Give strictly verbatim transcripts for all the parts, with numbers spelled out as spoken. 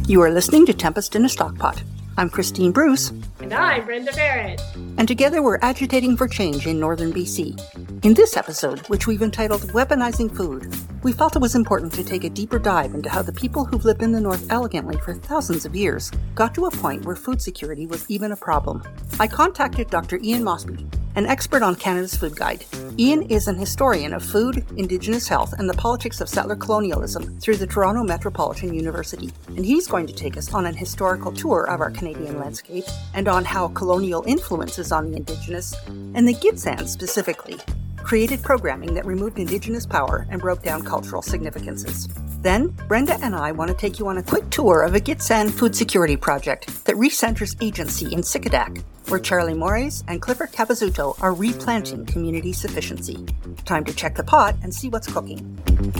You are listening to Tempest in a Stockpot. I'm Christine Bruce. And I'm Brenda Barrett. And together we're agitating for change in northern B C. In this episode, which we've entitled Weaponizing Food, we felt it was important to take a deeper dive into how the people who've lived in the North elegantly for thousands of years got to a point where food security was even a problem. I contacted Doctor Ian Mosby, an expert on Canada's Food Guide. Ian is an historian of food, Indigenous health, and the politics of settler colonialism through the Toronto Metropolitan University. And he's going to take us on an historical tour of our Canadian landscape and on how colonial influences on the Indigenous, and the Gitxsan specifically, created programming that removed Indigenous power and broke down cultural significances. Then, Brenda and I want to take you on a quick tour of a Gitxsan food security project that recenters agency in Sikadak, where Charlie Mores and Clifford Capizuto are replanting community sufficiency. Time to check the pot and see what's cooking.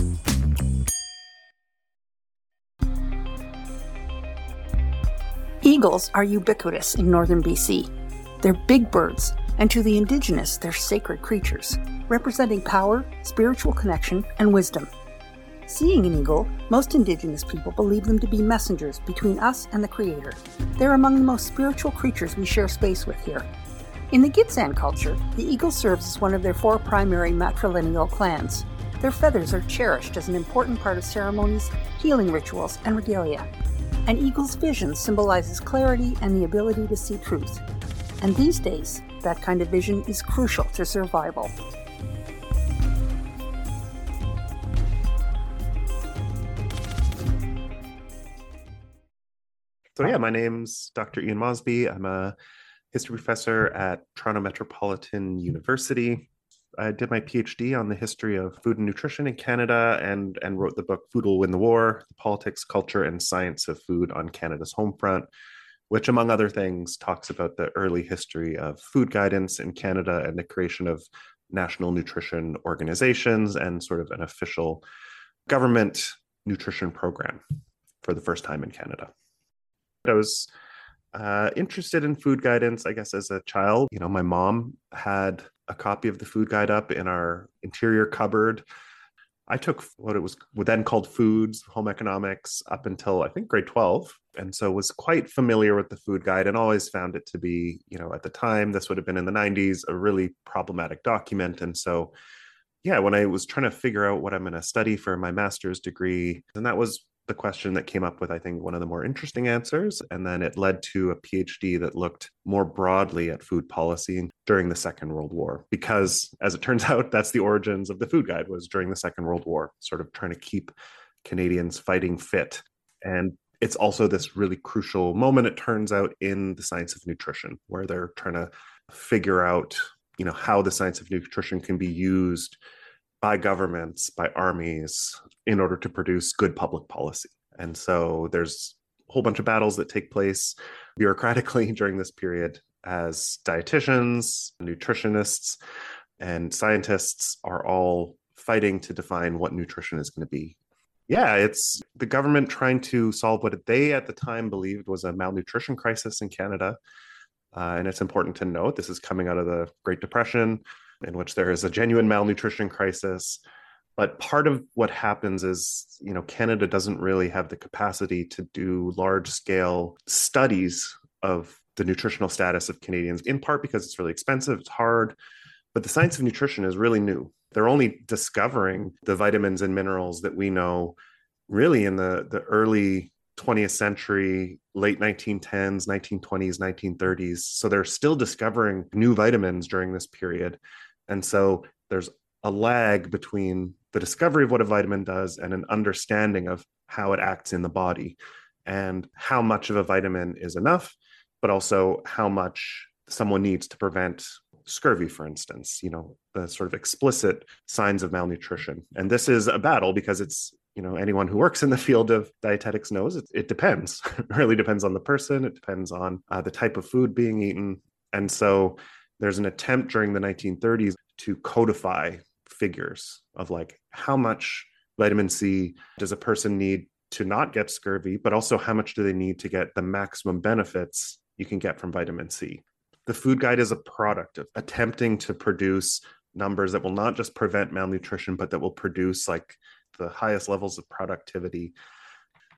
Eagles are ubiquitous in northern B C. They're big birds, and to the Indigenous, they're sacred creatures, representing power, spiritual connection, and wisdom. Seeing an eagle, most Indigenous people believe them to be messengers between us and the Creator. They're among the most spiritual creatures we share space with here. In the Gitxsan culture, the eagle serves as one of their four primary matrilineal clans. Their feathers are cherished as an important part of ceremonies, healing rituals, and regalia. An eagle's vision symbolizes clarity and the ability to see truth. And these days, that kind of vision is crucial to survival. So yeah, my name's Doctor Ian Mosby. I'm a history professor at Toronto Metropolitan University. I did my PhD on the history of food and nutrition in Canada and, and wrote the book Food Will Win the War, The Politics, Culture, and Science of Food on Canada's Homefront, which, among other things, talks about the early history of food guidance in Canada and the creation of national nutrition organizations and sort of an official government nutrition program for the first time in Canada. I was uh, interested in food guidance, I guess, as a child. You know, my mom had a copy of the food guide up in our interior cupboard. I took what it was then called foods, home economics, up until I think grade twelve. And so was quite familiar with the food guide and always found it to be, you know, at the time, this would have been in the nineties, a really problematic document. And so, yeah, when I was trying to figure out what I'm going to study for my master's degree, and that was the question that came up with, I think, one of the more interesting answers. And then it led to a PhD that looked more broadly at food policy during the Second World War, because as it turns out, that's the origins of the food guide, was during the Second World War, sort of trying to keep Canadians fighting fit. And it's also this really crucial moment, it turns out, in the science of nutrition, where they're trying to figure out, you know, how the science of nutrition can be used by governments, by armies, in order to produce good public policy. And so there's a whole bunch of battles that take place bureaucratically during this period as dietitians, nutritionists, and scientists are all fighting to define what nutrition is going to be. Yeah, it's the government trying to solve what they at the time believed was a malnutrition crisis in Canada. Uh, and it's important to note this is coming out of the Great Depression, in which there is a genuine malnutrition crisis. But part of what happens is, you know, Canada doesn't really have the capacity to do large-scale studies of the nutritional status of Canadians, in part because it's really expensive, it's hard, but the science of nutrition is really new. They're only discovering the vitamins and minerals that we know really in the, the early twentieth century, late nineteen tens, nineteen twenties, nineteen thirties. So they're still discovering new vitamins during this period. And so there's a lag between the discovery of what a vitamin does and an understanding of how it acts in the body and how much of a vitamin is enough, but also how much someone needs to prevent scurvy, for instance, you know, the sort of explicit signs of malnutrition. And this is a battle because it's, you know, anyone who works in the field of dietetics knows it, it depends. It really depends on the person. It depends on uh, the type of food being eaten. And so there's an attempt during the nineteen thirties to codify figures of like how much vitamin C does a person need to not get scurvy, but also how much do they need to get the maximum benefits you can get from vitamin C. The food guide is a product of attempting to produce numbers that will not just prevent malnutrition, but that will produce like the highest levels of productivity.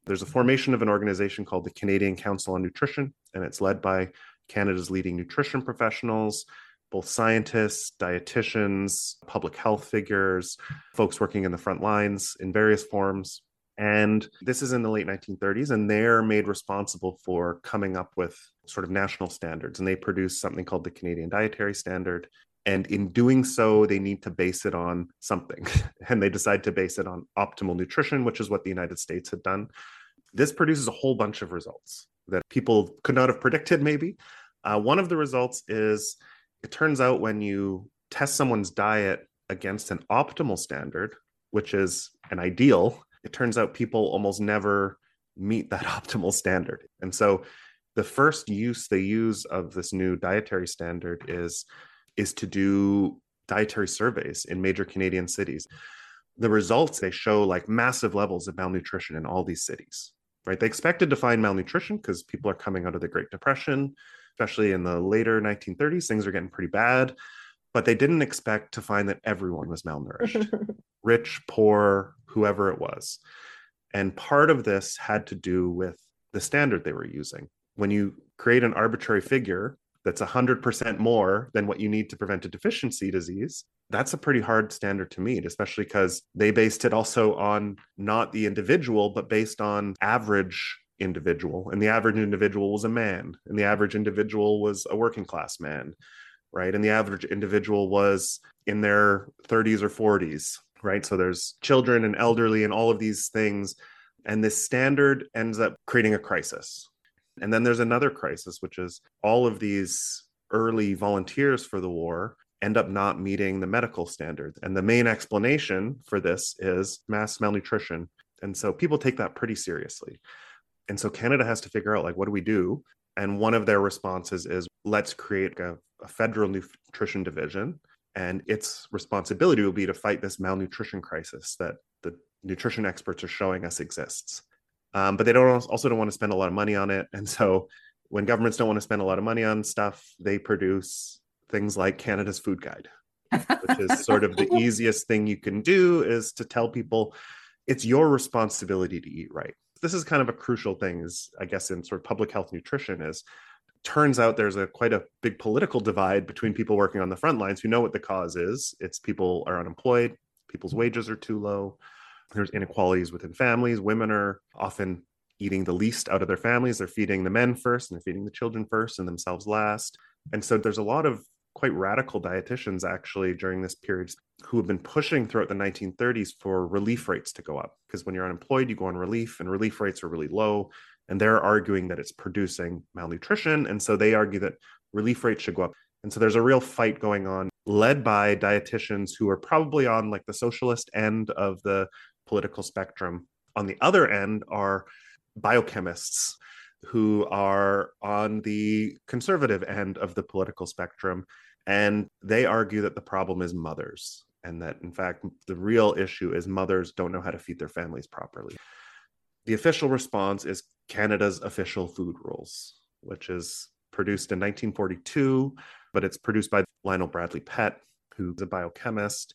There's a formation of an organization called the Canadian Council on Nutrition, and it's led by Canada's leading nutrition professionals, both scientists, dietitians, public health figures, folks working in the front lines in various forms. And this is in the late nineteen thirties, and they're made responsible for coming up with sort of national standards. And they produce something called the Canadian Dietary Standard. And in doing so, they need to base it on something. And they decide to base it on optimal nutrition, which is what the United States had done. This produces a whole bunch of results that people could not have predicted, maybe. Uh, one of the results is it turns out when you test someone's diet against an optimal standard, which is an ideal, it turns out people almost never meet that optimal standard. And so the first use they use of this new dietary standard is, is to do dietary surveys in major Canadian cities. The results, they show like massive levels of malnutrition in all these cities, right? They expected to find malnutrition because people are coming out of the Great Depression, especially in the later nineteen thirties, things are getting pretty bad, but they didn't expect to find that everyone was malnourished, rich, poor, whoever it was. And part of this had to do with the standard they were using. When you create an arbitrary figure that's one hundred percent more than what you need to prevent a deficiency disease, that's a pretty hard standard to meet, especially because they based it also on not the individual, but based on average individual. And the average individual was a man, and the average individual was a working class man, right? And the average individual was in their thirties or forties, right? So there's children and elderly and all of these things. And this standard ends up creating a crisis. And then there's another crisis, which is all of these early volunteers for the war end up not meeting the medical standards. And the main explanation for this is mass malnutrition. And so people take that pretty seriously. And so Canada has to figure out, like, what do we do? And one of their responses is, let's create a, a federal nutrition division. And its responsibility will be to fight this malnutrition crisis that the nutrition experts are showing us exists. Um, but they don't also don't want to spend a lot of money on it. And so when governments don't want to spend a lot of money on stuff, they produce things like Canada's Food Guide, which is sort of the easiest thing you can do, is to tell people it's your responsibility to eat right. This is kind of a crucial thing, is, I guess, in sort of public health nutrition, is turns out there's a quite a big political divide between people working on the front lines who know what the cause is. It's people are unemployed, people's wages are too low. There's inequalities within families. Women are often eating the least out of their families. They're feeding the men first, and they're feeding the children first and themselves last. And so there's a lot of quite radical dietitians actually during this period who have been pushing throughout the nineteen thirties for relief rates to go up. Because when you're unemployed, you go on relief, and relief rates are really low. And they're arguing that it's producing malnutrition. And so they argue that relief rates should go up. And so there's a real fight going on, led by dietitians who are probably on like the socialist end of the political spectrum. On the other end are biochemists who are on the conservative end of the political spectrum. And they argue that the problem is mothers, and that, in fact, the real issue is mothers don't know how to feed their families properly. The official response is Canada's official food rules, which is produced in nineteen forty-two, but it's produced by Lionel Bradley Pett, who's a biochemist.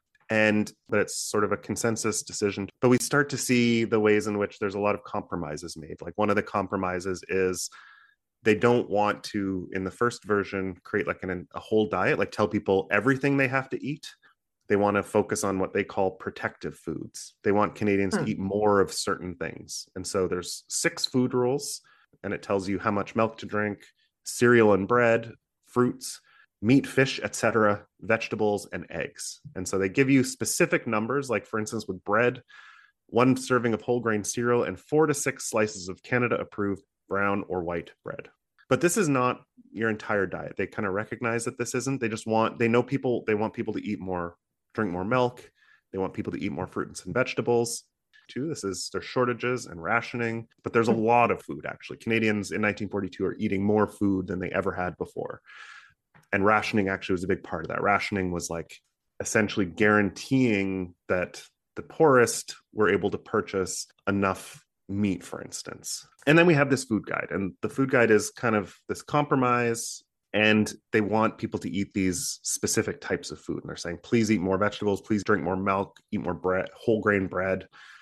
And but it's sort of a consensus decision. But we start to see the ways in which there's a lot of compromises made. Like, one of the compromises is they don't want to, in the first version, create like an, a whole diet, like tell people everything they have to eat. They want to focus on what they call protective foods. They want Canadians hmm. to eat more of certain things. And so there's six food rules, and it tells you how much milk to drink, cereal and bread, fruits, meat, fish, et cetera, vegetables, and eggs. And so they give you specific numbers, like, for instance, with bread, one serving of whole grain cereal and four to six slices of Canada-approved brown or white bread. But this is not your entire diet. They kind of recognize that this isn't. They just want, they know people, they want people to eat more, drink more milk. They want people to eat more fruits and vegetables. Too. This is, there's shortages and rationing, but there's a lot of food, actually. Canadians in nineteen forty-two are eating more food than they ever had before. And rationing actually was a big part of that. Rationing was like essentially guaranteeing that the poorest were able to purchase enough meat, for instance. And then we have this food guide. And the food guide is kind of this compromise. And they want people to eat these specific types of food. And they're saying, please eat more vegetables, please drink more milk, eat more bread, whole grain bread.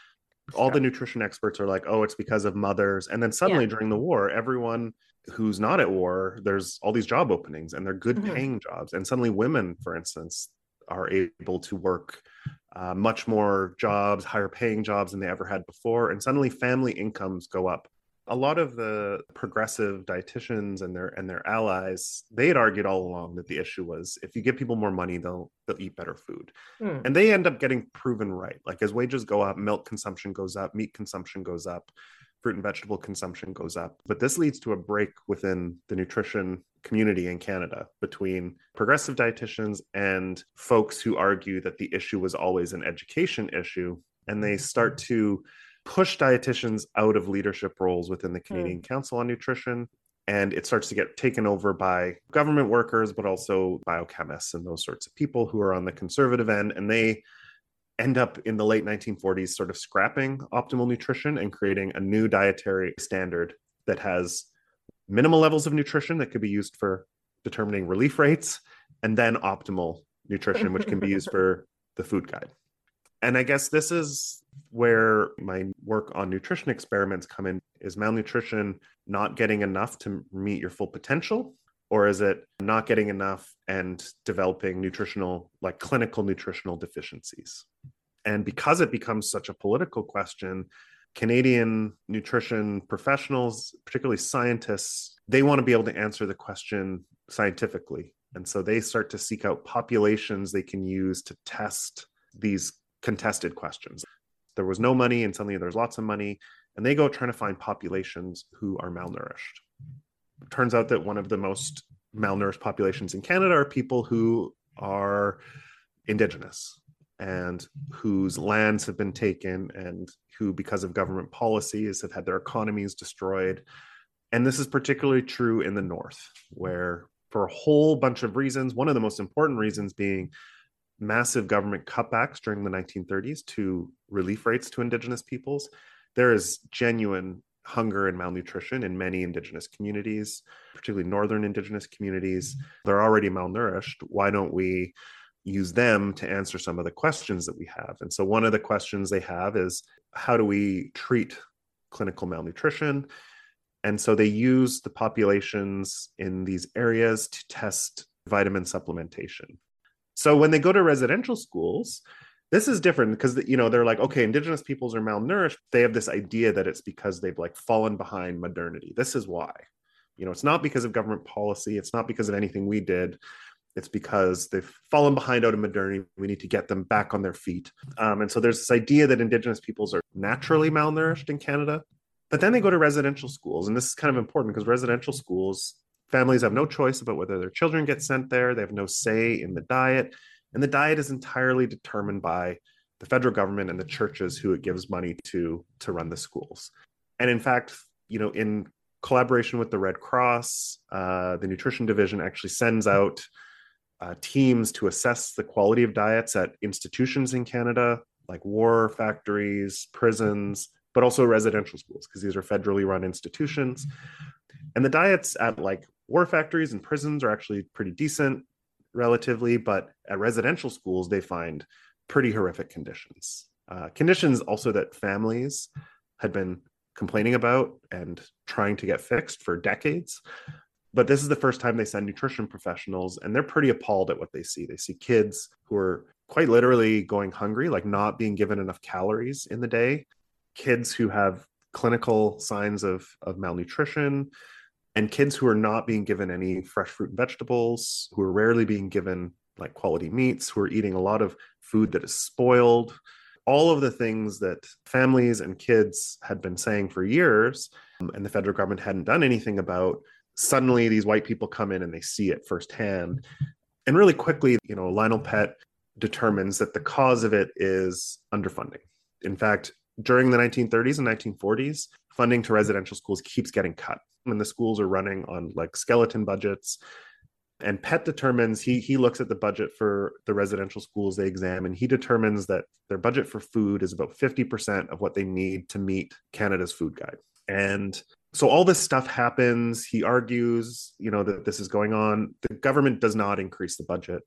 All the nutrition experts are like, oh, it's because of mothers. And then suddenly Yeah. during the war, everyone who's not at war, there's all these job openings and they're good Mhm. paying jobs. And suddenly women, for instance, are able to work uh, much more jobs, higher paying jobs than they ever had before. And suddenly family incomes go up. A lot of the progressive dietitians and their and their allies, they had argued all along that the issue was if you give people more money, they'll they'll eat better food. Mm. And they end up getting proven right. Like as wages go up, milk consumption goes up, meat consumption goes up, fruit and vegetable consumption goes up. But this leads to a break within the nutrition community in Canada between progressive dietitians and folks who argue that the issue was always an education issue. And they start to push dietitians out of leadership roles within the Canadian mm. Council on Nutrition. And it starts to get taken over by government workers, but also biochemists and those sorts of people who are on the conservative end. And they end up in the late nineteen forties sort of scrapping optimal nutrition and creating a new dietary standard that has minimal levels of nutrition that could be used for determining relief rates, and then optimal nutrition, which can be used for the food guide. And I guess this is where my work on nutrition experiments come in. Is malnutrition not getting enough to meet your full potential? Or is it not getting enough and developing nutritional, like clinical nutritional deficiencies? And because it becomes such a political question, Canadian nutrition professionals, particularly scientists, they want to be able to answer the question scientifically. And so they start to seek out populations they can use to test these contested questions. There was no money and suddenly there's lots of money, and they go trying to find populations who are malnourished. It turns out that one of the most malnourished populations in Canada are people who are Indigenous and whose lands have been taken and who, because of government policies, have had their economies destroyed. And this is particularly true in the North, where for a whole bunch of reasons, one of the most important reasons being massive government cutbacks during the nineteen thirties to relief rates to Indigenous peoples, there is genuine hunger and malnutrition in many Indigenous communities, particularly Northern Indigenous communities. They're already malnourished. Why don't we use them to answer some of the questions that we have? And so one of the questions they have is, how do we treat clinical malnutrition? And so they use the populations in these areas to test vitamin supplementation. So when they go to residential schools, this is different because, you know, they're like, okay, Indigenous peoples are malnourished. They have this idea that it's because they've like fallen behind modernity. This is why. You know, it's not because of government policy. It's not because of anything we did. It's because they've fallen behind out of modernity. We need to get them back on their feet. Um, and so there's this idea that Indigenous peoples are naturally malnourished in Canada. But then they go to residential schools. And this is kind of important because residential schools, families have no choice about whether their children get sent there. They have no say in the diet. And the diet is entirely determined by the federal government and the churches who it gives money to to run the schools. And in fact, you know, in collaboration with the Red Cross, uh, the nutrition division actually sends out uh, teams to assess the quality of diets at institutions in Canada, like war factories, prisons, but also residential schools, because these are federally run institutions. And the diets at like war factories and prisons are actually pretty decent relatively, but at residential schools, they find pretty horrific conditions. Uh, conditions also that families had been complaining about and trying to get fixed for decades. But this is the first time they send nutrition professionals, and they're pretty appalled at what they see. They see kids who are quite literally going hungry, like not being given enough calories in the day, kids who have clinical signs of, of malnutrition, and kids who are not being given any fresh fruit and vegetables, who are rarely being given like quality meats, who are eating a lot of food that is spoiled. All of the things that families and kids had been saying for years, um, and the federal government hadn't done anything about, suddenly these white people come in and they see it firsthand. And really quickly, you know, Lionel Pett determines that the cause of it is underfunding. In fact, during the nineteen thirties and nineteen forties, funding to residential schools keeps getting cut. And the schools are running on like skeleton budgets. And Pett determines, he he looks at the budget for the residential schools they examine. He determines that their budget for food is about fifty percent of what they need to meet Canada's food guide. And so all this stuff happens. He argues, you know, that this is going on. The government does not increase the budget.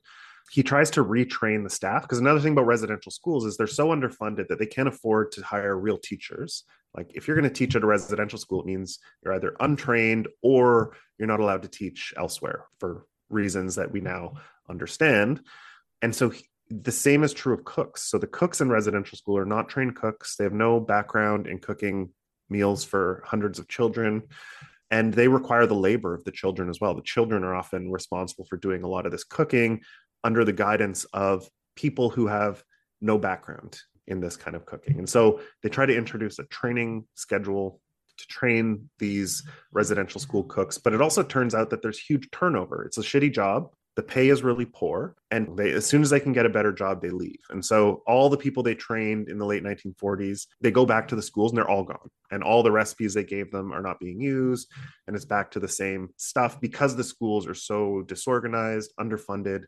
he tries to retrain the staff, because another thing about residential schools is they're so underfunded that they can't afford to hire real teachers. Like if you're going to teach at a residential school, it means you're either untrained or you're not allowed to teach elsewhere for reasons that we now understand. And so he, the same is true of cooks. So the cooks in residential school are not trained cooks. They have no background in cooking meals for hundreds of children. And they require the labor of the children as well. The children are often responsible for doing a lot of this cooking under the guidance of people who have no background in this kind of cooking. And so they try to introduce a training schedule to train these residential school cooks. But it also turns out that there's huge turnover. It's a shitty job. The pay is really poor. And they, as soon as they can get a better job, they leave. And so all the people they trained in the late nineteen forties, they go back to the schools and they're all gone. And all the recipes they gave them are not being used. And it's back to the same stuff because the schools are so disorganized, underfunded,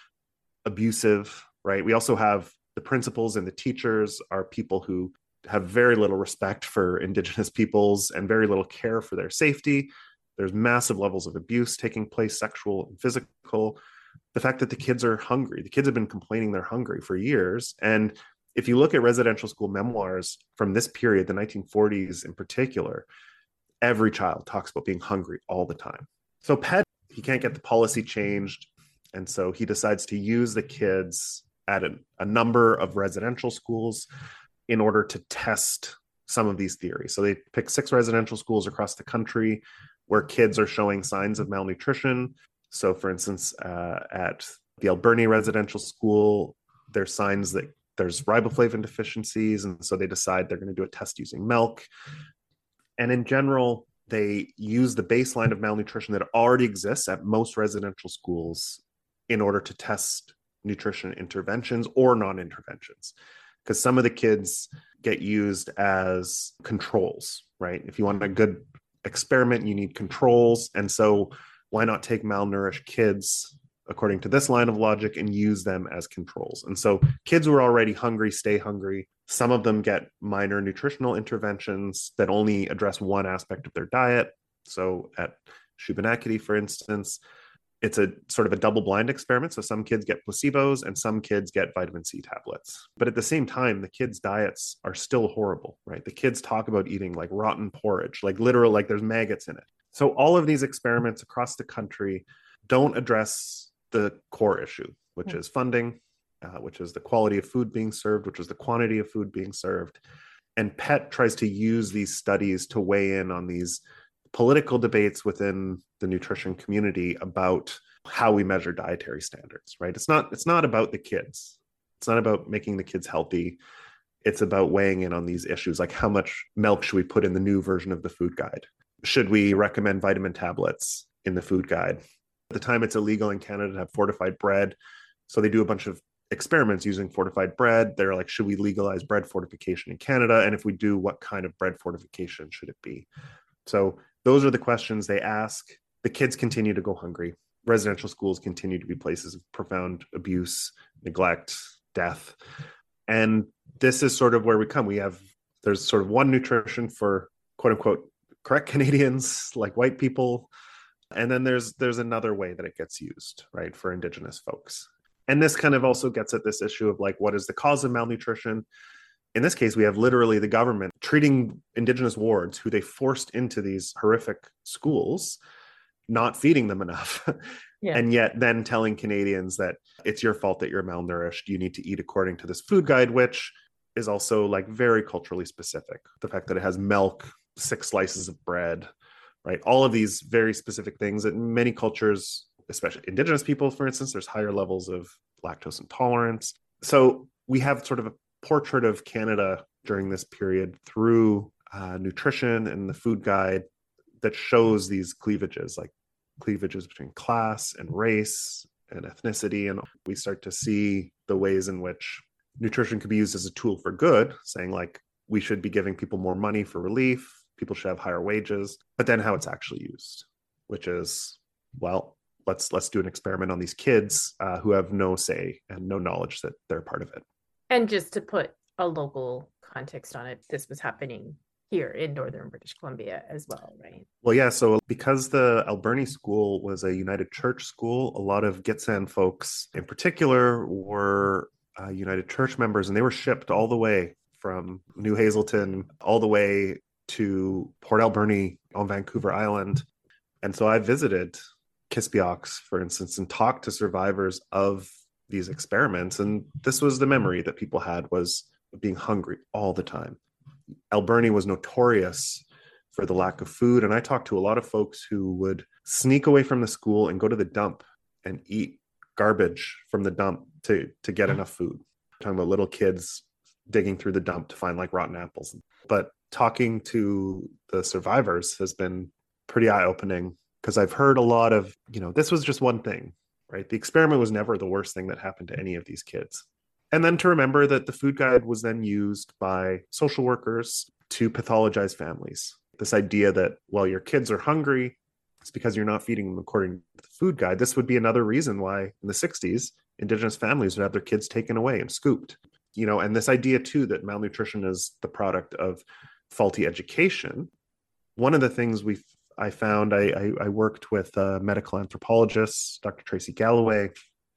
abusive, right? We also have the principals and the teachers are people who have very little respect for Indigenous peoples and very little care for their safety. There's massive levels of abuse taking place, sexual and physical. The fact that the kids are hungry, the kids have been complaining they're hungry for years. And if you look at residential school memoirs from this period, the nineteen forties in particular, every child talks about being hungry all the time. So Pett, he can't get the policy changed. And so he decides to use the kids at a, a number of residential schools in order to test some of these theories. So they pick six residential schools across the country where kids are showing signs of malnutrition. So for instance, uh, at the Alberni Residential School, there's signs that there's riboflavin deficiencies. And so they decide they're going to do a test using milk. And in general, they use the baseline of malnutrition that already exists at most residential schools in order to test nutrition interventions or non-interventions. Because some of the kids get used as controls, right? If you want a good experiment, you need controls. And so why not take malnourished kids, according to this line of logic, and use them as controls? And so kids who are already hungry stay hungry. Some of them get minor nutritional interventions that only address one aspect of their diet. So at Shubenacadie, for instance, it's a sort of a double-blind experiment. So some kids get placebos and some kids get vitamin C tablets. But at the same time, the kids' diets are still horrible, right? The kids talk about eating like rotten porridge, like literal, like there's maggots in it. So all of these experiments across the country don't address the core issue, which is funding, uh, which is the quality of food being served, which is the quantity of food being served. And Pett tries to use these studies to weigh in on these political debates within the nutrition community about how we measure dietary standards, right? It's not, it's not about the kids. It's not about making the kids healthy. It's about weighing in on these issues, like how much milk should we put in the new version of the food guide? Should we recommend vitamin tablets in the food guide? At the time, it's illegal in Canada to have fortified bread. So they do a bunch of experiments using fortified bread. They're like, should we legalize bread fortification in Canada? And if we do, what kind of bread fortification should it be? So those are the questions they ask. The kids continue to go hungry. Residential schools continue to be places of profound abuse, neglect, death. And this is sort of where we come. We have, there's sort of one nutrition for quote unquote correct Canadians, like white people. And then there's there's another way that it gets used, right, for Indigenous folks. And this kind of also gets at this issue of like, what is the cause of malnutrition? In this case, we have literally the government treating Indigenous wards who they forced into these horrific schools, not feeding them enough. Yeah. And yet then telling Canadians that it's your fault that you're malnourished. You need to eat according to this food guide, which is also like very culturally specific. The fact that it has milk, six slices of bread, right? All of these very specific things that in many cultures, especially Indigenous people, for instance, there's higher levels of lactose intolerance. So we have sort of a portrait of Canada during this period through uh, nutrition and the food guide that shows these cleavages, like cleavages between class and race and ethnicity. And we start to see the ways in which nutrition could be used as a tool for good, saying like, we should be giving people more money for relief, people should have higher wages, but then how it's actually used, which is, well, let's let's do an experiment on these kids uh, who have no say and no knowledge that they're part of it. And just to put a local context on it, this was happening here in northern British Columbia as well, right? Well, yeah. So because the Alberni school was a United Church school, a lot of Gitxsan folks in particular were uh, United Church members, and they were shipped all the way from New Hazelton all the way to Port Alberni on Vancouver Island. And so I visited Kispiox, for instance, and talked to survivors of these experiments. And this was the memory that people had, was being hungry all the time. Alberni was notorious for the lack of food. And I talked to a lot of folks who would sneak away from the school and go to the dump and eat garbage from the dump to, to get enough food. I'm talking about little kids digging through the dump to find like rotten apples. But talking to the survivors has been pretty eye-opening, because I've heard a lot of, you know, this was just one thing, right? The experiment was never the worst thing that happened to any of these kids. And then to remember that the food guide was then used by social workers to pathologize families. This idea that, well, your kids are hungry, it's because you're not feeding them according to the food guide. This would be another reason why in the sixties, Indigenous families would have their kids taken away and scooped. You know, and this idea too that malnutrition is the product of faulty education. One of the things we I found, I, I, I worked with a medical anthropologist, Doctor Tracy Galloway,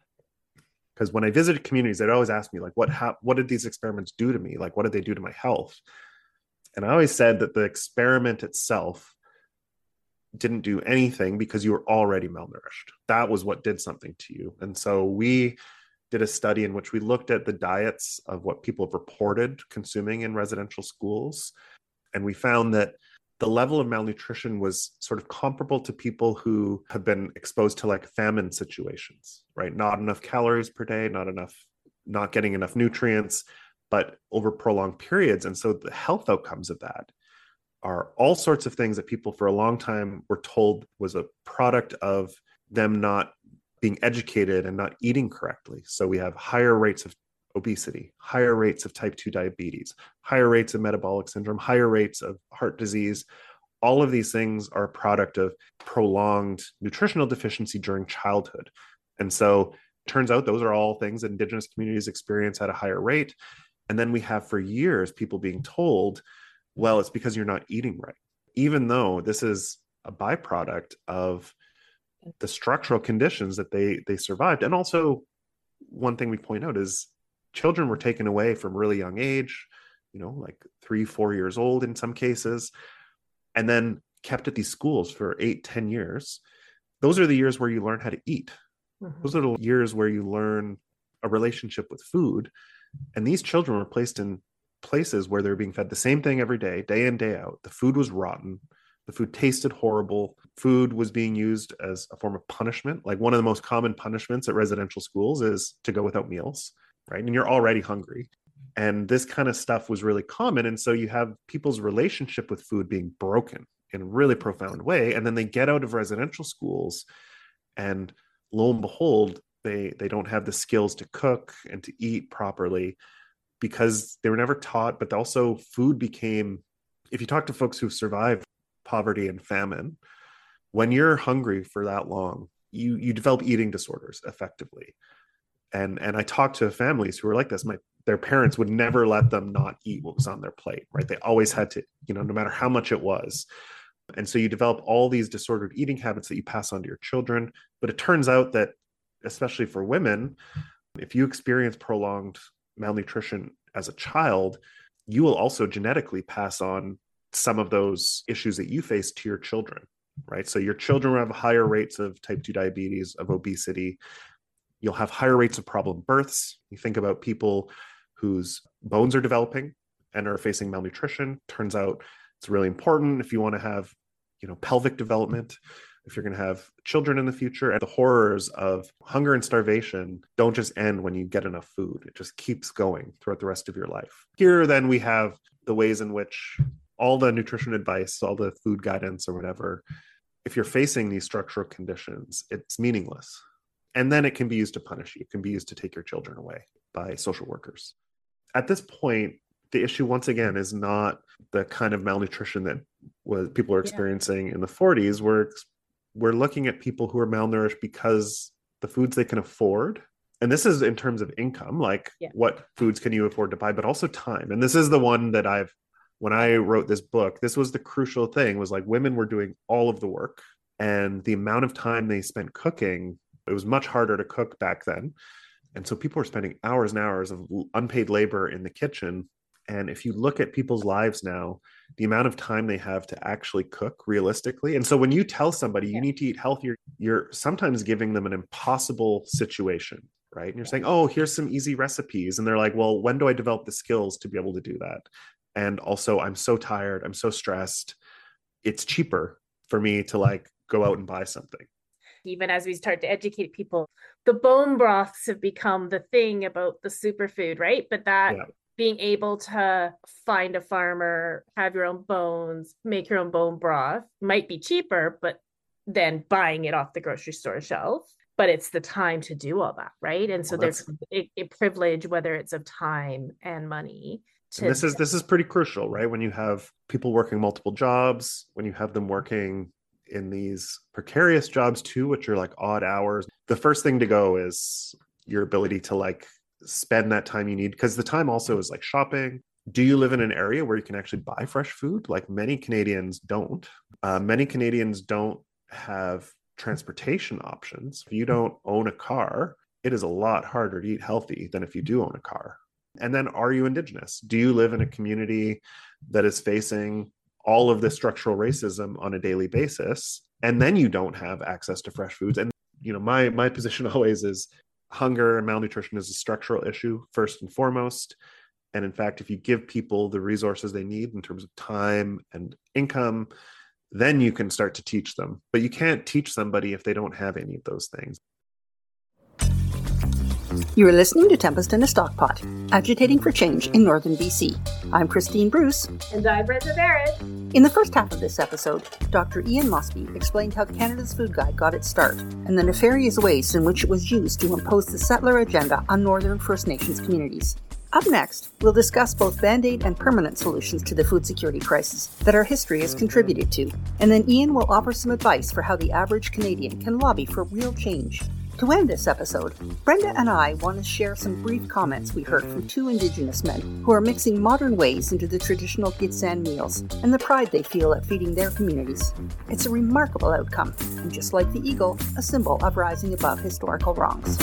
because when I visited communities, they'd always ask me, like, what ha- what did these experiments do to me? Like, what did they do to my health? And I always said that the experiment itself didn't do anything because you were already malnourished. That was what did something to you. And so we did a study in which we looked at the diets of what people have reported consuming in residential schools. And we found that the level of malnutrition was sort of comparable to people who have been exposed to like famine situations, right? Not enough calories per day, not enough, not getting enough nutrients, but over prolonged periods. And so the health outcomes of that are all sorts of things that people for a long time were told was a product of them not being educated and not eating correctly. So we have higher rates of obesity, higher rates of type two diabetes, higher rates of metabolic syndrome, higher rates of heart disease. All of these things are a product of prolonged nutritional deficiency during childhood. And so it turns out those are all things that Indigenous communities experience at a higher rate. And then we have for years people being told, well, it's because you're not eating right, even though this is a byproduct of the structural conditions that they they survived. And also, one thing we point out is children were taken away from really young age, you know, like three, four years old in some cases, and then kept at these schools for eight, ten years. Those are the years where you learn how to eat. Mm-hmm. Those are the years where you learn a relationship with food. And these children were placed in places where they're being fed the same thing every day, day in, day out. The food was rotten. The food tasted horrible. Food was being used as a form of punishment. Like one of the most common punishments at residential schools is to go without meals, right? And you're already hungry. And this kind of stuff was really common. And so you have people's relationship with food being broken in a really profound way. And then they get out of residential schools and lo and behold, they, they don't have the skills to cook and to eat properly because they were never taught. But also food became, if you talk to folks who've survived poverty and famine, when you're hungry for that long, you you develop eating disorders effectively. And and I talked to families who were like this. My their parents would never let them not eat what was on their plate, right? They always had to, you know, no matter how much it was. And so you develop all these disordered eating habits that you pass on to your children. But it turns out that, especially for women, if you experience prolonged malnutrition as a child, you will also genetically pass on some of those issues that you face to your children, right? So your children will have higher rates of type two diabetes, of obesity. You'll have higher rates of problem births. You think about people whose bones are developing and are facing malnutrition. Turns out it's really important if you want to have, you know, pelvic development, if you're going to have children in the future. And the horrors of hunger and starvation don't just end when you get enough food. It just keeps going throughout the rest of your life. Here, then, we have the ways in which all the nutrition advice, all the food guidance or whatever, if you're facing these structural conditions, it's meaningless. And then it can be used to punish you. It can be used to take your children away by social workers. At this point, the issue, once again, is not the kind of malnutrition that was people are experiencing yeah. in the forties. We're, we're looking at people who are malnourished because the foods they can afford, and this is in terms of income, like yeah. what foods can you afford to buy, but also time. And this is the one that I've when I wrote this book, this was the crucial thing, was like women were doing all of the work, and the amount of time they spent cooking, it was much harder to cook back then. And so people were spending hours and hours of unpaid labor in the kitchen. And if you look at people's lives now, the amount of time they have to actually cook realistically. And so when you tell somebody you need to eat healthier, you're sometimes giving them an impossible situation, right? And you're saying, oh, here's some easy recipes. And they're like, well, when do I develop the skills to be able to do that? And also, I'm so tired. I'm so stressed. It's cheaper for me to like go out and buy something. Even as we start to educate people, the bone broths have become the thing about the superfood, right? But that yeah. being able to find a farmer, have your own bones, make your own bone broth might be cheaper, but then buying it off the grocery store shelf. But it's the time to do all that, right? And so well, there's a, a privilege, whether it's of time and money. And this is this is pretty crucial, right? When you have people working multiple jobs, when you have them working in these precarious jobs too, which are like odd hours, the first thing to go is your ability to like spend that time you need, because the time also is like shopping. Do you live in an area where you can actually buy fresh food? Like many Canadians don't. Uh, many Canadians don't have transportation options. If you don't own a car, it is a lot harder to eat healthy than if you do own a car. And then, are you Indigenous? Do you live in a community that is facing all of this structural racism on a daily basis? And then you don't have access to fresh foods. And, you know, my my position always is hunger and malnutrition is a structural issue first and foremost. And in fact, if you give people the resources they need in terms of time and income, then you can start to teach them. But you can't teach somebody if they don't have any of those things. You are listening to Tempest in a Stockpot, agitating for change in Northern B C. I'm Christine Bruce. And I'm Brenda Barrett. In the first half of this episode, Doctor Ian Mosby explained how Canada's Food Guide got its start and the nefarious ways in which it was used to impose the settler agenda on Northern First Nations communities. Up next, we'll discuss both Band-Aid and permanent solutions to the food security crisis that our history has contributed to. And then Ian will offer some advice for how the average Canadian can lobby for real change. To end this episode, Brenda and I want to share some brief comments we heard from two Indigenous men who are mixing modern ways into the traditional Gitxsan meals and the pride they feel at feeding their communities. It's a remarkable outcome, and just like the eagle, a symbol of rising above historical wrongs.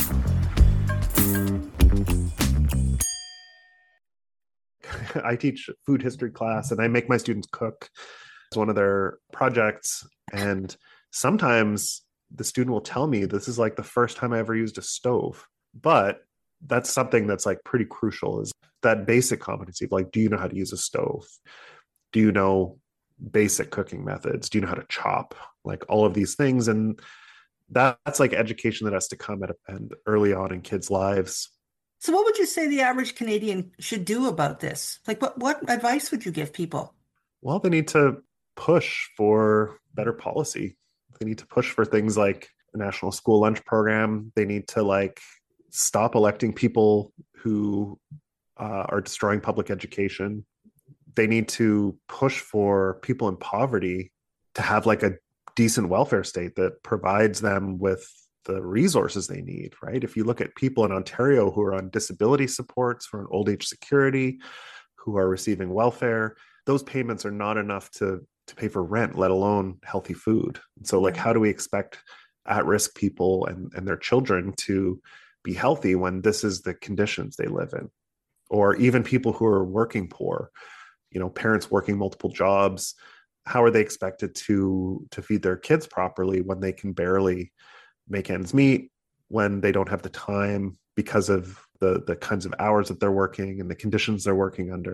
I teach food history class and I make my students cook. It's one of their projects. And sometimes the student will tell me this is like the first time I ever used a stove. But that's something that's like pretty crucial, is that basic competency of like, do you know how to use a stove? Do you know basic cooking methods? Do you know how to chop? Like all of these things. And that's like education that has to come at and early on in kids' lives. So what would you say the average Canadian should do about this? Like what, what advice would you give people? Well, they need to push for better policy. They need to push for things like a national school lunch program. They need to like stop electing people who uh, are destroying public education. They need to push for people in poverty to have like a decent welfare state that provides them with the resources they need, right? If you look at people in Ontario who are on disability supports for an old age security, who are receiving welfare, those payments are not enough to to pay for rent, let alone healthy food. So like, how do we expect at-risk people and, and their children to be healthy when this is the conditions they live in? Or even people who are working poor, you know, parents working multiple jobs, how are they expected to, to feed their kids properly when they can barely make ends meet, when they don't have the time because of the, the kinds of hours that they're working and the conditions they're working under?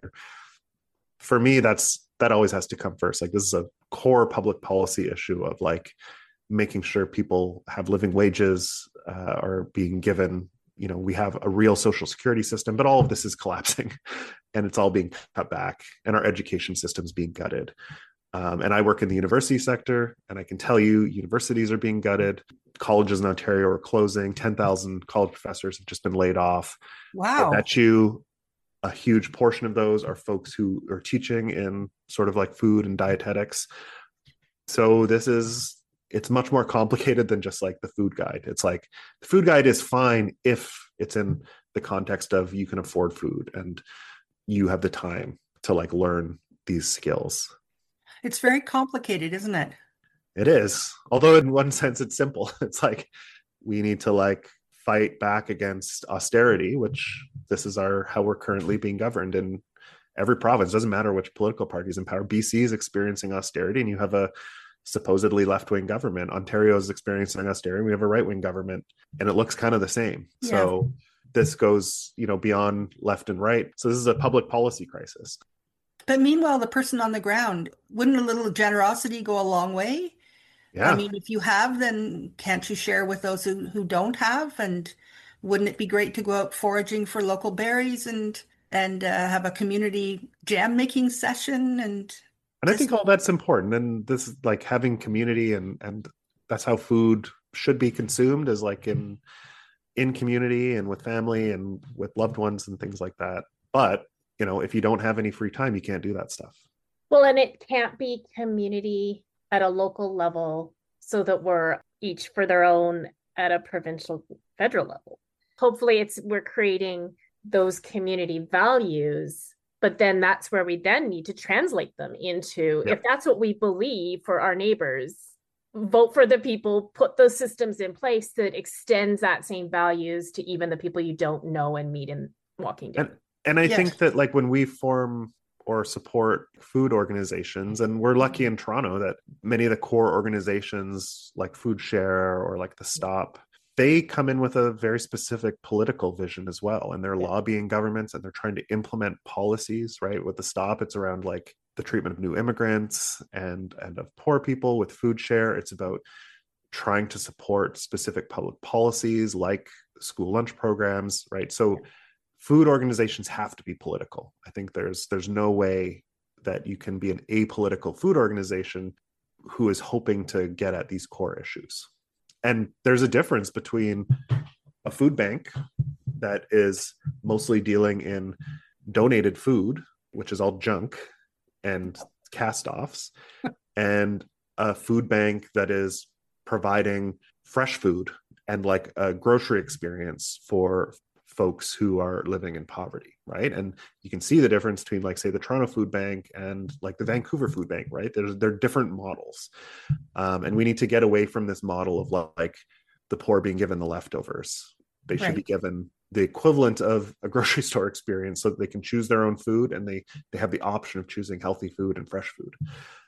For me, that's that always has to come first. Like, this is a core public policy issue of like making sure people have living wages, uh, are being given, you know, we have a real social security system, but all of this is collapsing and it's all being cut back and our education system's being gutted. Um, and I work in the university sector, and I can tell you universities are being gutted. Colleges in Ontario are closing. ten thousand college professors have just been laid off. Wow. I bet you a huge portion of those are folks who are teaching in sort of like food and dietetics. So this is, it's much more complicated than just like the food guide. It's like the food guide is fine if it's in the context of you can afford food and you have the time to like learn these skills. It's very complicated, isn't it? It is. Although in one sense it's simple. It's like we need to like fight back against austerity, which this is our how we're currently being governed in every province. Doesn't matter which political party is in power. B C is experiencing austerity, and you have a supposedly left-wing government. Ontario is experiencing austerity. We have a right-wing government, and it looks kind of the same. Yeah. So this goes, you know, beyond left and right. So this is a public policy crisis. But meanwhile, the person on the ground, wouldn't a little generosity go a long way? Yeah. I mean, if you have, then can't you share with those who, who don't have? And wouldn't it be great to go out foraging for local berries and and uh, have a community jam making session? And and just... I think all that's important. And this is like having community, and and that's how food should be consumed, is like in in community and with family and with loved ones and things like that. But you know, if you don't have any free time, you can't do that stuff. Well, and it can't be community at a local level so that we're each for their own at a provincial, federal level. Hopefully it's we're creating those community values, but then that's where we then need to translate them into, yep. If that's what we believe for our neighbors, vote for the people, put those systems in place that extends that same values to even the people you don't know and meet in walking down. And, and I yes. think that like when we form or support food organizations, and we're lucky in Toronto that many of the core organizations like Food Share or like the Stop, they come in with a very specific political vision as well. And they're yeah. lobbying governments, and they're trying to implement policies, right? With the Stop, it's around like the treatment of new immigrants and, and of poor people. With Food Share, it's about trying to support specific public policies like school lunch programs, right? So yeah. food organizations have to be political. I think there's there's no way that you can be an apolitical food organization who is hoping to get at these core issues. And there's a difference between a food bank that is mostly dealing in donated food, which is all junk and cast-offs, and a food bank that is providing fresh food and like a grocery experience for folks who are living in poverty, right? And you can see the difference between like, say, the Toronto Food Bank and like the Vancouver Food Bank, right? There's, they're different models. Um, and we need to get away from this model of like the poor being given the leftovers. They should right. be given the equivalent of a grocery store experience so that they can choose their own food, and they, they have the option of choosing healthy food and fresh food.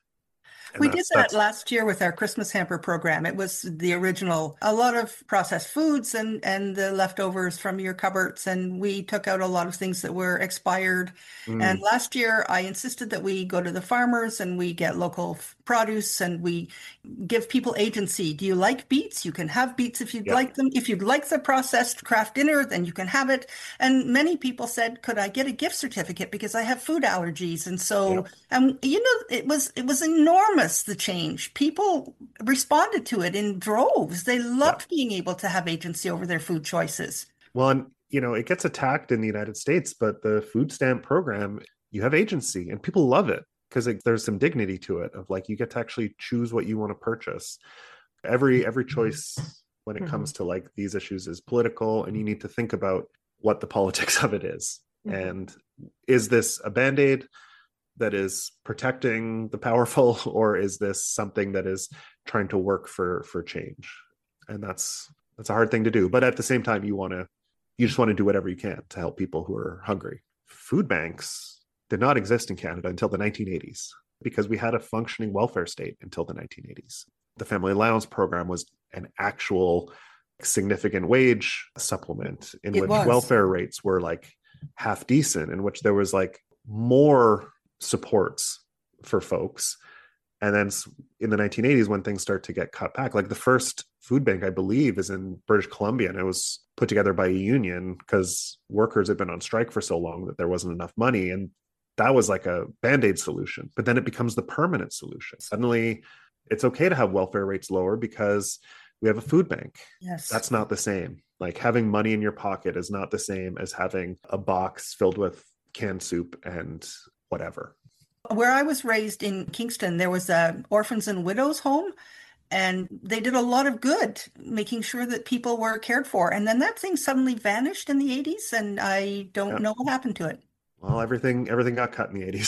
And we did that last year with our Christmas hamper program. It was the original, a lot of processed foods and, and the leftovers from your cupboards. And we took out a lot of things that were expired. Mm. And last year I insisted that we go to the farmers and we get local produce and we give people agency. Do you like beets? You can have beets if you'd yep. like them. If you'd like the processed Kraft dinner, then you can have it. And many people said, could I get a gift certificate because I have food allergies? And so, yep. and you know, it was, it was enormous, the change. People responded to it in droves. They loved yep. being able to have agency over their food choices. Well, and you know, it gets attacked in the United States, but the food stamp program, you have agency and people love it. Because there's some dignity to it of like you get to actually choose what you want to purchase. Every every choice when it mm-hmm. comes to like these issues is political, and you need to think about what the politics of it is. Mm-hmm. And is this a Band-Aid that is protecting the powerful, or is this something that is trying to work for for change? And that's that's a hard thing to do. But at the same time, you want to you just want to do whatever you can to help people who are hungry. Food banks did not exist in Canada until the nineteen eighties because we had a functioning welfare state until the nineteen eighties. The Family Allowance Program was an actual significant wage supplement in it which was. welfare rates were like half decent, in which there was like more supports for folks. And then in the nineteen eighties, when things start to get cut back, like the first food bank, I believe, is in British Columbia, and it was put together by a union because workers had been on strike for so long that there wasn't enough money. And that was like a Band-Aid solution, but then it becomes the permanent solution. Suddenly it's okay to have welfare rates lower because we have a food bank. Yes. That's not the same. Like having money in your pocket is not the same as having a box filled with canned soup and whatever. Where I was raised in Kingston, there was a orphans and widows home, and they did a lot of good making sure that people were cared for. And then that thing suddenly vanished in the eighties, and I don't yeah. know what happened to it. Well, everything everything got cut in the eighties.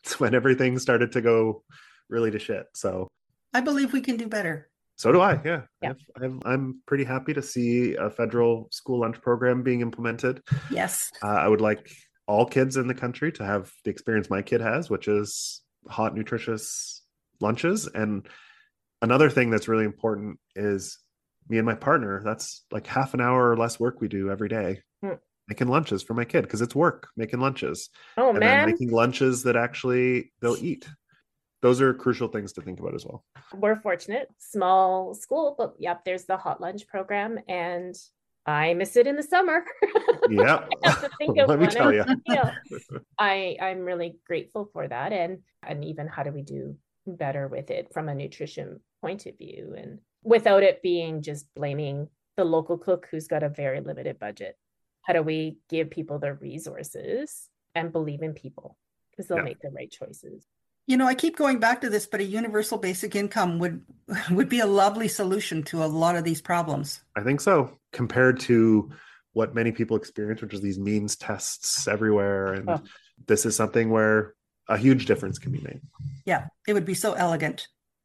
It's when everything started to go really to shit. So I believe we can do better. So do I. Yeah, yeah. I'm, I'm pretty happy to see a federal school lunch program being implemented. Yes. Uh, I would like all kids in the country to have the experience my kid has, which is hot, nutritious lunches. And another thing that's really important is me and my partner, that's like half an hour or less work we do every day hmm. making lunches for my kid, because it's work making lunches. Oh, and man. then making lunches that actually they'll eat. Those are crucial things to think about as well. We're fortunate, small school, but yep, there's the hot lunch program, and I miss it in the summer. Yeah. I have to think of Let me one tell you. I, I'm really grateful for that. And, and even how do we do better with it from a nutrition point of view, and without it being just blaming the local cook who's got a very limited budget. How do we give people the resources and believe in people, because they'll yeah. make the right choices. You know, I keep going back to this, but a universal basic income would would be a lovely solution to a lot of these problems. I think so, compared to what many people experience, which is these means tests everywhere. And oh. this is something where a huge difference can be made. Yeah, it would be so elegant.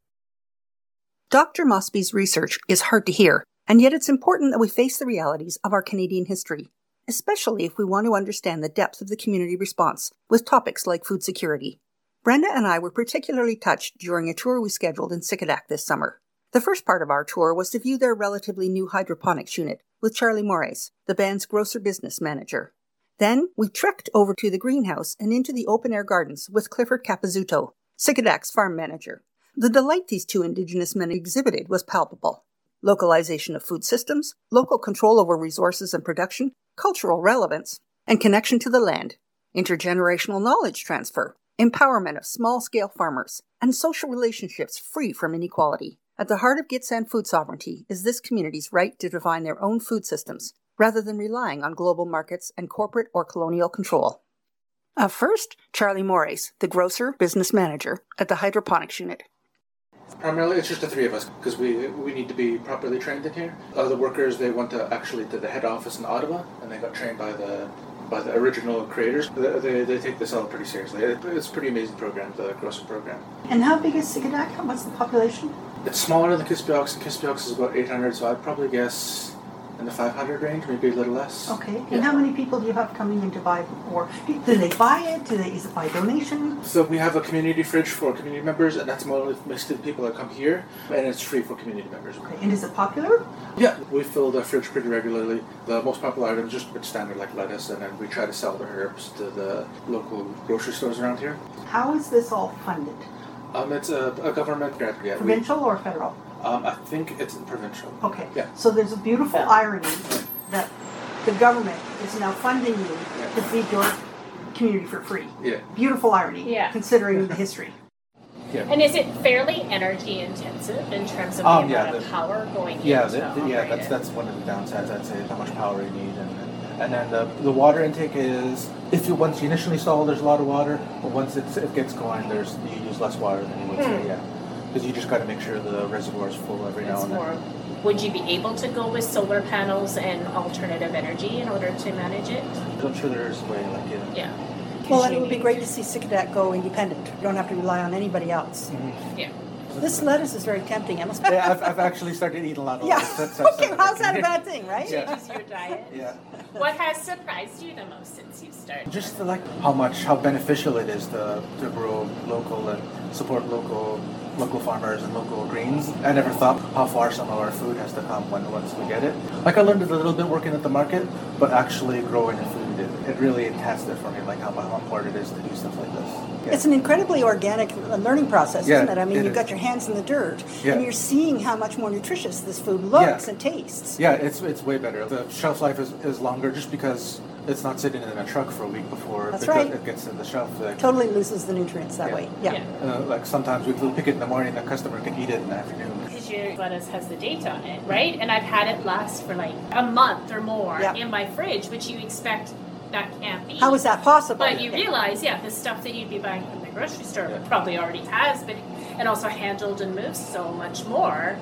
Doctor Mosby's research is hard to hear, and yet it's important that we face the realities of our Canadian history, especially if we want to understand the depth of the community response with topics like food security. Brenda and I were particularly touched during a tour we scheduled in Sikadak this summer. The first part of our tour was to view their relatively new hydroponics unit with Charlie Moraes, the band's grocer business manager. Then we trekked over to the greenhouse and into the open-air gardens with Clifford Capizzuto, Sikadak's farm manager. The delight these two Indigenous men exhibited was palpable. Localization of food systems, local control over resources and production, cultural relevance, and connection to the land, intergenerational knowledge transfer, empowerment of small-scale farmers, and social relationships free from inequality. At the heart of Gitxsan food sovereignty is this community's right to define their own food systems, rather than relying on global markets and corporate or colonial control. Uh, first, Charlie Moraes, the grocer business manager at the hydroponics unit. Primarily, it's just the three of us, because we we need to be properly trained in here. Other workers, they went to actually to the head office in Ottawa, and they got trained by the by the original creators. They, they, they take this all pretty seriously. It, it's a pretty amazing program, the grocer program. And how big is Sikadak? What's the population? It's smaller than Kispiox, and Kispiox is about eight hundred, so I'd probably guess in the five hundred range, maybe a little less. Okay. Yeah. And how many people do you have coming in to buy, or do they buy it? Do they, is it by donation? So we have a community fridge for community members, and that's mostly the people that come here, and it's free for community members. Okay. And is it popular? Yeah, we fill the fridge pretty regularly. The most popular items are just a bit standard, like lettuce, and then we try to sell the herbs to the local grocery stores around here. How is this all funded? Um, it's a, a government grant. Yeah, provincial we, or federal? Um, I think it's provincial. Okay. Yeah. So there's a beautiful yeah. irony that the government is now funding you yeah. to feed your community for free. Yeah. Beautiful irony, yeah. considering the history. Yeah. And is it fairly energy intensive in terms of the um, amount yeah, of the, power going yeah, into the, the, Yeah, that's that's one of the downsides, I'd say, how much power you need. And, and then the, the water intake is, if you once you initially install, there's a lot of water, but once it's, it gets going, there's you use less water than you would mm. say, yeah. Because you just got to make sure the reservoir is full every now and then. More, would you be able to go with solar panels and alternative energy in order to manage it? I'm sure there's a way, like, yeah. Yeah. Well, and it would be great to see Sikadak go independent. You don't have to rely on anybody else. Mm-hmm. Yeah. This lettuce is very tempting. I must. Yeah, I've, I've actually started eating a lot of yeah. lettuce. That's, that's, okay, how's that a bad thing, right? Yeah. Changes your diet. Yeah. What has surprised you the most since you've started? Just the, like how much, how beneficial it is to to grow local and support local local farmers and local greens. I never thought how far some of our food has to come when once we get it. Like I learned it a little bit working at the market, but actually growing the food, it, it really enhanced it for me, like how, how important it is to do stuff like this. Yeah. It's an incredibly organic learning process, yeah, isn't it? I mean, it you've is. got your hands in the dirt, yeah. and you're seeing how much more nutritious this food looks yeah. and tastes. Yeah, it's it's way better. The shelf life is, is longer just because it's not sitting in a truck for a week before That's it, right. it gets in the shelf. Like, totally loses the nutrients that yeah. way. Yeah. yeah. Uh, like sometimes we pick it in the morning, the customer can eat it in the afternoon. Because your lettuce has the date on it, right? And I've had it last for like a month or more yeah. in my fridge, which you expect that can't be. How is that possible? But you realize, yeah, the stuff that you'd be buying from the grocery store yeah. probably already has, but and also handled and moves so much more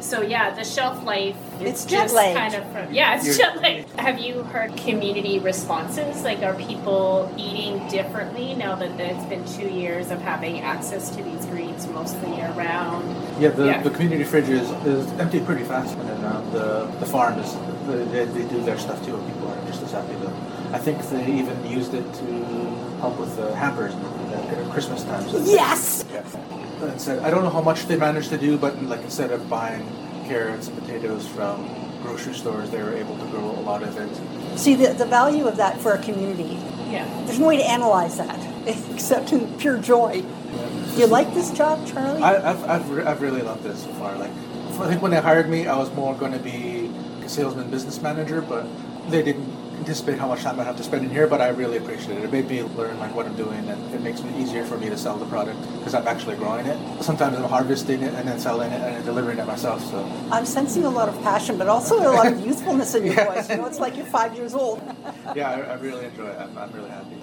So yeah, the shelf life is It's jet just lagged. kind of from, yeah, it's You're- jet lagged. Have you heard community responses? Like, are people eating differently now that it's been two years of having access to these greens mostly year round? Yeah, the, Yeah. the community fridge is, is emptied pretty fast, and then uh, the the farm is they, they do their stuff too, and people are just as happy. Though I think they even used it to help with the hampers at Christmas time. So Yes! Yeah. And said, I don't know how much they managed to do, but like instead of buying carrots and potatoes from grocery stores, they were able to grow a lot of it. See, the, the value of that for a community, Yeah. there's no way to analyze that except in pure joy. Do you like this job, Charlie? I, I've, I've, re- I've really loved it so far. Like, I think when they hired me, I was more going to be a salesman, business manager, but they didn't anticipate how much time I'd have to spend in here. But I really appreciate it. It made me learn like what I'm doing, and it makes it easier for me to sell the product because I'm actually growing it. Sometimes I'm harvesting it and then selling it and then delivering it myself. So I'm sensing a lot of passion, but also a lot of youthfulness in your Yeah. voice. You know, it's like you're five years old. yeah, I, I really enjoy it. I'm, I'm really happy.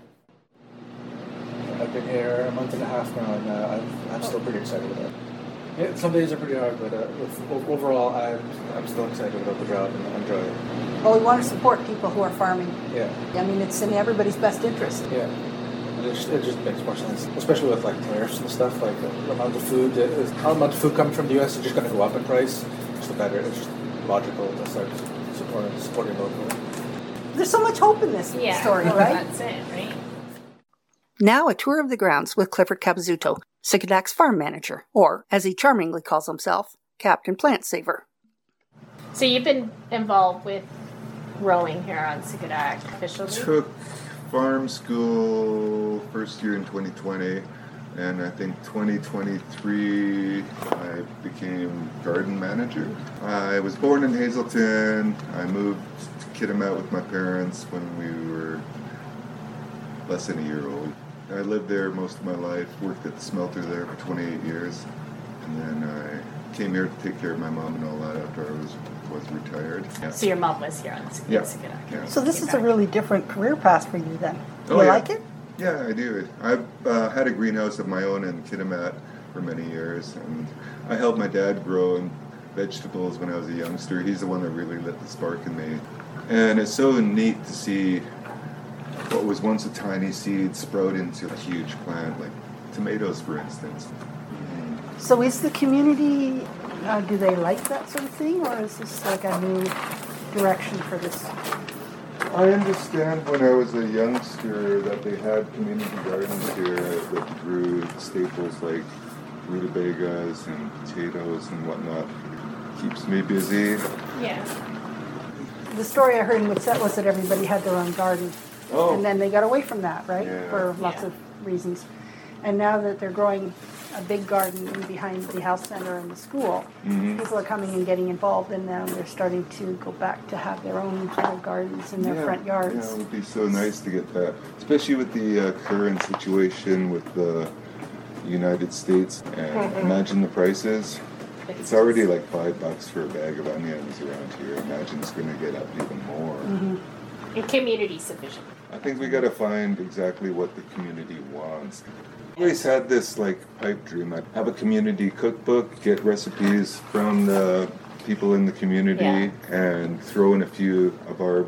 I've been here a month and a half now, and uh, I'm, I'm still pretty excited about it. Yeah, some days are pretty hard, but uh, with, overall, I'm, I'm still excited about the job and I enjoy it. Well, we want to support people who are farming. Yeah, I mean, it's in everybody's best interest. yeah. And it just, it just makes more sense, especially with like tariffs and stuff. Like the amount of food, that is, how much food coming from the U S is just going to go up in price. Just the better. It's just logical to start supporting supporting locally. There's so much hope in this Yeah. story, right? That's it, right? Now a tour of the grounds with Clifford Capizzuto, Sikadak's farm manager, or, as he charmingly calls himself, Captain Plant Saver. So you've been involved with rowing here on Sikadak officially? Took farm school first year in twenty twenty, and I think twenty twenty-three I became garden manager. I was born in Hazelton. I moved to Kitimat with my parents when we were less than a year old. I lived there most of my life, worked at the smelter there for twenty-eight years, and then I came here to take care of my mom and all that after I was was retired. Yeah. So your mom was here on Sikadak. Yeah. Sikadak. Yeah. So this is a really different career path for you then. Do Oh, you yeah. like it? Yeah, I do. I've uh, had a greenhouse of my own in Kitimat for many years, and I helped my dad grow in vegetables when I was a youngster. He's the one that really lit the spark in me. And it's so neat to see what was once a tiny seed sprout into a huge plant, like tomatoes, for instance. So is the community, uh, do they like that sort of thing, or is this like a new direction for this? I understand when I was a youngster that they had community gardens here that grew staples like rutabagas and potatoes and whatnot. Keeps me busy. Yeah. The story I heard in Whitsett was that everybody had their own garden. Oh. And then they got away from that, right? Yeah. For lots Yeah. of reasons. And now that they're growing a big garden in behind the health center and the school, Mhm. people are coming and getting involved, and now they're starting to go back to have their own little gardens in their Yeah, front yards. Yeah, it would be so nice to get that, especially with the uh, current situation with the United States. And imagine the prices. It's already like five bucks for a bag of onions around here. Imagine it's going to get up even more. And community sufficient. I think we got to find exactly what the community wants. I always had this like pipe dream. I'd have a community cookbook, get recipes from the people in the community, Yeah. and throw in a few of our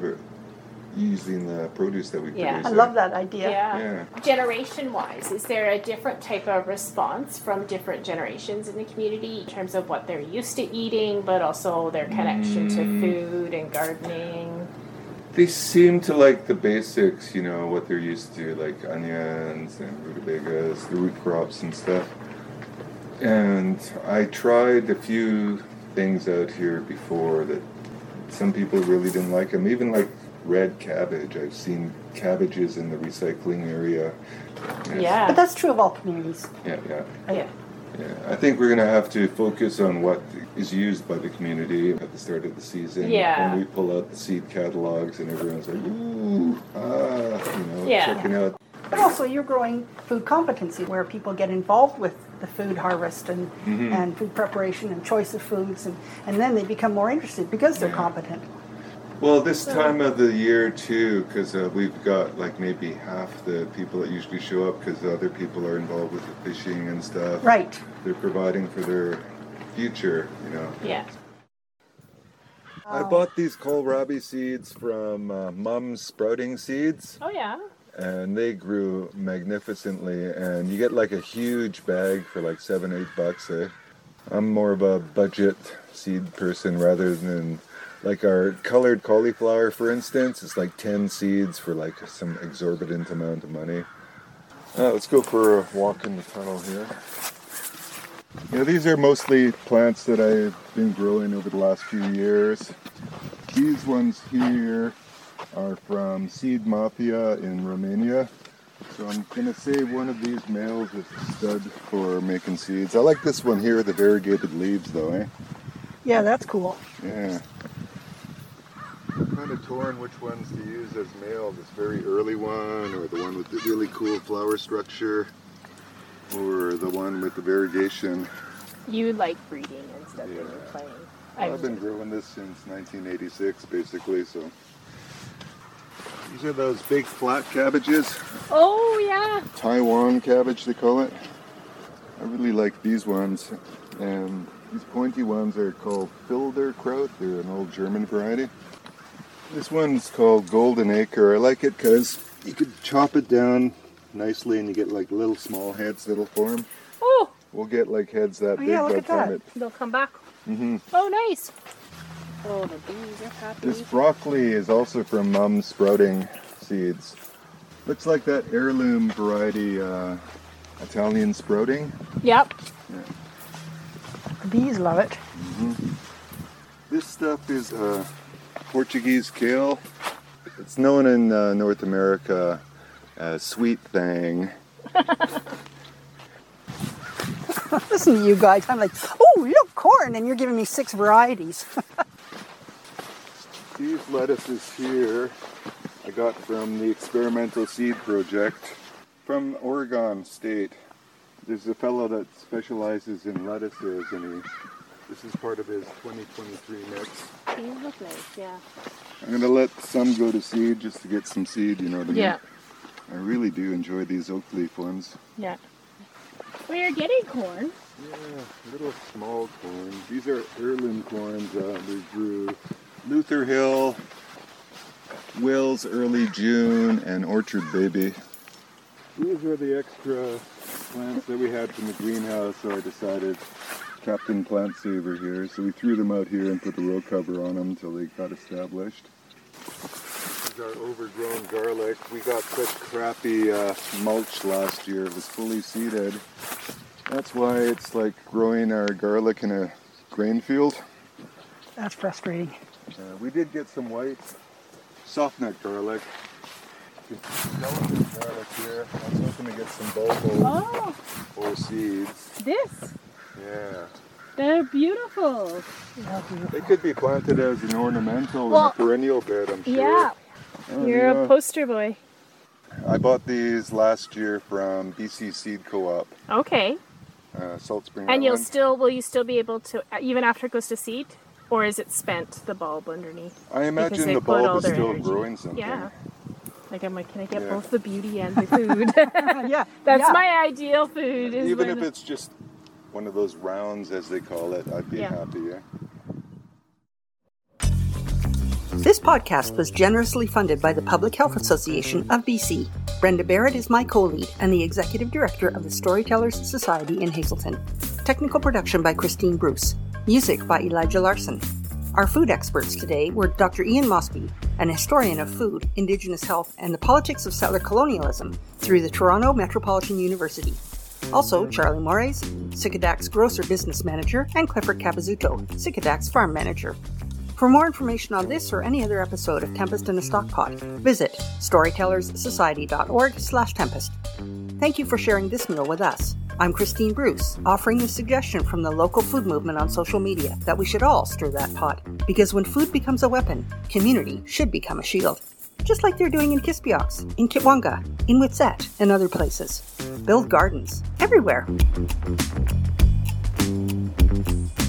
using the produce that we Yeah. produce. I there. love that idea. Yeah. Yeah. Generation wise, is there a different type of response from different generations in the community in terms of what they're used to eating, but also their connection to Mm. food and gardening? They seem to like the basics, you know, what they're used to, like onions and rutabagas, the root crops and stuff. And I tried a few things out here before that some people really didn't like them. Even like red cabbage. I've seen cabbages in the recycling area. And it's- Yeah. But that's true of all communities. Yeah, yeah. Yeah. Yeah, I think we're going to have to focus on what is used by the community at the start of the season. Yeah. When we pull out the seed catalogs and everyone's like, ooh, ah, you know, Yeah. checking out. But also you're growing food competency where people get involved with the food harvest and, Mhm. and food preparation and choice of foods, and, and then they become more interested because they're Yeah. competent. Well, this time of the year too, because uh, we've got like maybe half the people that usually show up because other people are involved with the fishing and stuff. Right. They're providing for their future, you know. Yeah. I bought these kohlrabi seeds from uh, Mum's Sprouting Seeds. Oh, yeah. And they grew magnificently, and you get like a huge bag for like seven, eight bucks. Eh? I'm more of a budget seed person rather than like our colored cauliflower, for instance. It's like ten seeds for like some exorbitant amount of money. Uh, let's go for a walk in the tunnel here. Yeah, these are mostly plants that I've been growing over the last few years. These ones here are from Seed Mafia in Romania. So I'm going to say one of these males is a stud for making seeds. I like this one here, the variegated leaves though, eh? Yeah, that's cool. Yeah. I'm kind of torn which ones to use as male. This very early one, or the one with the really cool flower structure, or the one with the variegation. You like breeding instead Yeah. of playing. I've been growing this since nineteen eighty-six, basically, so. These are those big flat cabbages. Oh, yeah. Taiwan cabbage, they call it. I really like these ones. And these pointy ones are called Filderkraut. They're an old German variety. This one's called Golden Acre. I like it because you could chop it down nicely and you get like little small heads that'll form. Oh. We'll get like heads that Oh, big yeah, by look the at time that. it. They'll come back. Mm-hmm. Oh, nice. Oh, the bees are happy. This broccoli is also from Mum's Sprouting Seeds. Looks like that heirloom variety uh, Italian sprouting. Yep. Yeah. The bees love it. Mm-hmm. This stuff is uh, Portuguese kale. It's known in uh, North America as sweet thang. Listen to you guys. I'm like, oh, look, corn, and you're giving me six varieties. These lettuces here I got from the Experimental Seed Project from Oregon State. There's a fellow that specializes in lettuces, and he, this is part of his twenty twenty-three mix. These look nice, yeah. I'm going to let some go to seed just to get some seed, you know what I mean? Yeah. I really do enjoy these oak leaf ones. Yeah. We're getting corn. Yeah, little small corn. These are heirloom corns. Uh, they grew Luther Hill, Will's Early June, and Orchard Baby. These are the extra plants that we had from the greenhouse, so I decided Captain Plant Saver here. So we threw them out here and put the row cover on them until they got established. This is our overgrown garlic. We got such crappy uh, mulch last year. It was fully seeded. That's why it's like growing our garlic in a grain field. That's frustrating. Uh, we did get some white soft nut garlic. Delicate garlic here. I was hoping to get some bulbs Oh, or seeds. this. Yeah. They're beautiful. They could be planted as an ornamental Well, in a perennial bed, I'm sure. Yeah. Oh, You're yeah. a poster boy. I bought these last year from B C Seed Co-op, Okay. uh, Salt Spring And you'll Island. still, will you still be able to, even after it goes to seed? Or is it spent, the bulb underneath? I imagine they the put all bulb is their still energy. growing something. Yeah. Like, I'm like, can I get Yeah. both the beauty and the food? Yeah. That's yeah. my ideal food. Is Even when- if it's just one of those rounds, as they call it, I'd be Yeah. happy, yeah. This podcast was generously funded by the Public Health Association of B C. Brenda Barrett is my co-lead and the Executive Director of the Storytellers Society in Hazelton. Technical production by Christine Bruce. Music by Elijah Larson. Our food experts today were Doctor Ian Mosby, an historian of food, Indigenous health, and the politics of settler colonialism through the Toronto Metropolitan University. Also, Charlie Mores, Sikadak's grocer business manager, and Clifford Capizzuto, Sikadak's farm manager. For more information on this or any other episode of Tempest in a Stockpot, visit storytellerssociety.org slash Tempest. Thank you for sharing this meal with us. I'm Christine Bruce, offering the suggestion from the local food movement on social media that we should all stir that pot, because when food becomes a weapon, community should become a shield. Just like they're doing in Kispiox, in Kitwanga, in Witsat, and other places. Build gardens everywhere.